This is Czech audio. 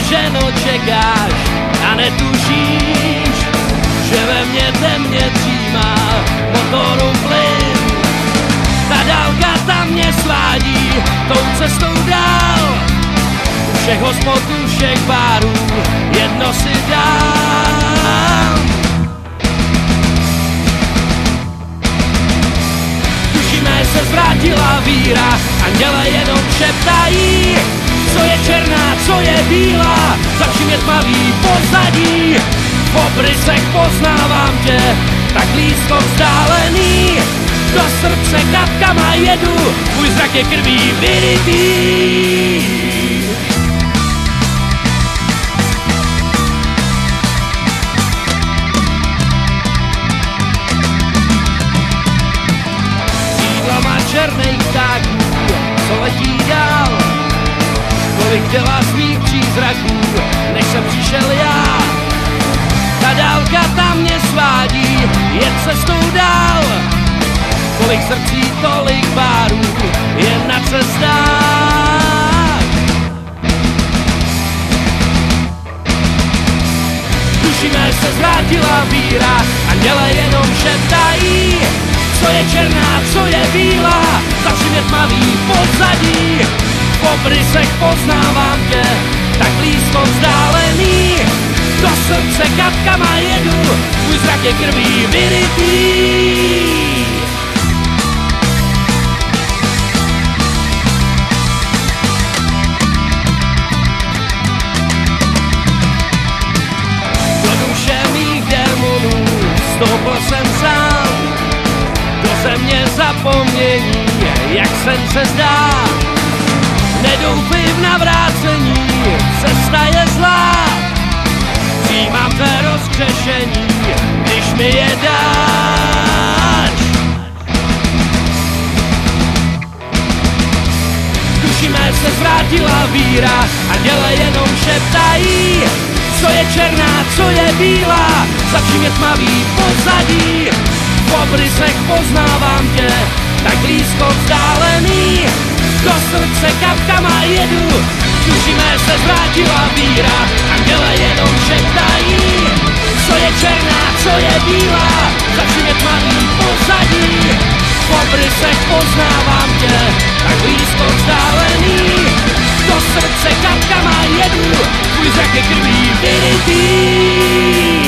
ženo, čekáš a netušíš, že ve mně temně dřímá motoru plyn. Ta dálka tam mě svádí tou cestou dál, u všech hospod, u všech bárů jedno si dám. Tušíme, se vrátila víra, anděle jenom šeptají, co je černá, co je bílá, za vším je tmavý pozadí. V obrysech poznávám tě, tak blízko vzdálený, do srdce kapkama jedu, můj zrak je krví vyrytý. Křídlama černých ptáků, co letí dál, kolik dělá svých přízraků, než jsem přišel já. Ta dálka tam mě svádí, jen cestou dál, kolik srdcí, tolik bárů, jen na cestách. Tušíme, se zvrátila víra, anděle jenom šeptají, co je černá, co je bílá, za vším je tmavý pozadí. V obrysech poznávám tě, tak blízko vzdálený, do srdce kapkama jedu, můj zrak je krví vyrytý. Do duše mých démonů stoupl jsem sám, do země zapomnění, jak sen se zdá. Nedoufej v navrácení, cesta je zlá, přijímám tvé rozkřešení, když mi je dáš. Tušíme, se vrátila víra, anděle jenom šeptají, co je černá, co je bílá, za vším je tmavý pozadí. V obrysech poznávám tě, tak blízko vzdálený, do srdce kapkama jedu. Tušíme, se vrátila víra, anděle jenom šeptají, co je černá, co je bílá, za vším je tmavý pozadí. V obrysech poznávám tě, tak blízko vzdálený, do srdce kapkama jedu, tvůj zrak je krví vyrytý.